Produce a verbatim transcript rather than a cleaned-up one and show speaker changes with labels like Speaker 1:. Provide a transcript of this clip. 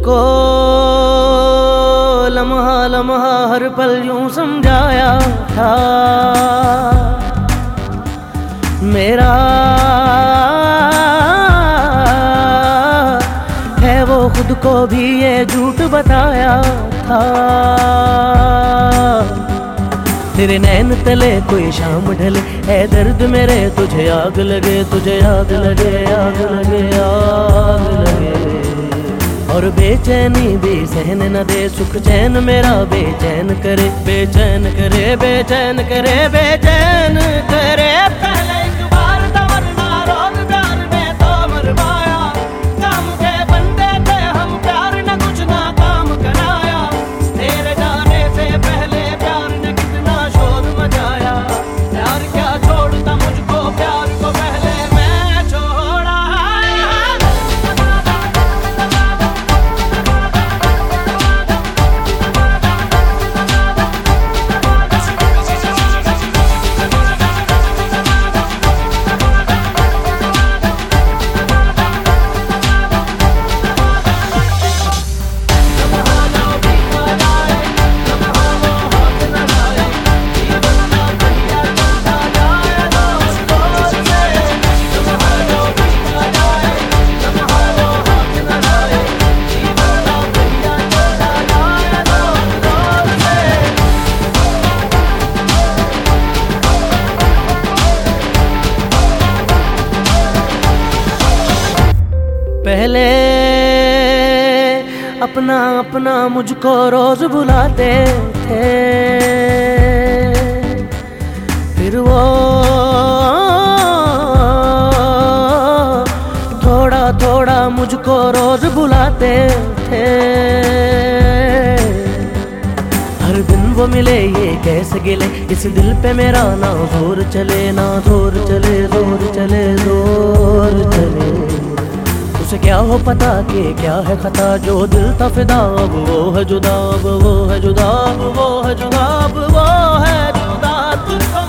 Speaker 1: को लम्हा लम्हा हर पल यूं समझाया था, मेरा है वो खुद को भी ये झूठ बताया था। तेरे नैन तले कोई शाम ढले, है दर्द मेरे तुझे आग लगे, तुझे आग लगे, आग लगे, आग लगे। और बेचैनी भी सहन न दे, सुख चैन मेरा बेचैन करे, बेचैन करे, बेचैन करे, बेचैन करे। पहले एक बार था वरना रोज प्यार में तो मरवाया, काम के बंदे थे हम, प्यार न कुछ ना काम कराया। तेरे जाने से पहले प्यार ने कितना शोर मचाया, प्यार क्या छोड़ता मुझको, प्यार को पहले मैं छोड़ा। पहले अपना अपना मुझको रोज बुलाते थे, फिर वो थोड़ा थोड़ा मुझको रोज बुलाते थे। हर दिन वो मिले ये कैसे गिले, इस दिल पे मेरा ना जोर चले, ना जोर चले, जोर चले, जोर चले। उसे क्या हो पता कि क्या है खता, जो दिल था फिदा अब वो है जुदा, अब वो है जुदा, अब वो है जुदा, अब वो है जुदा। तुझको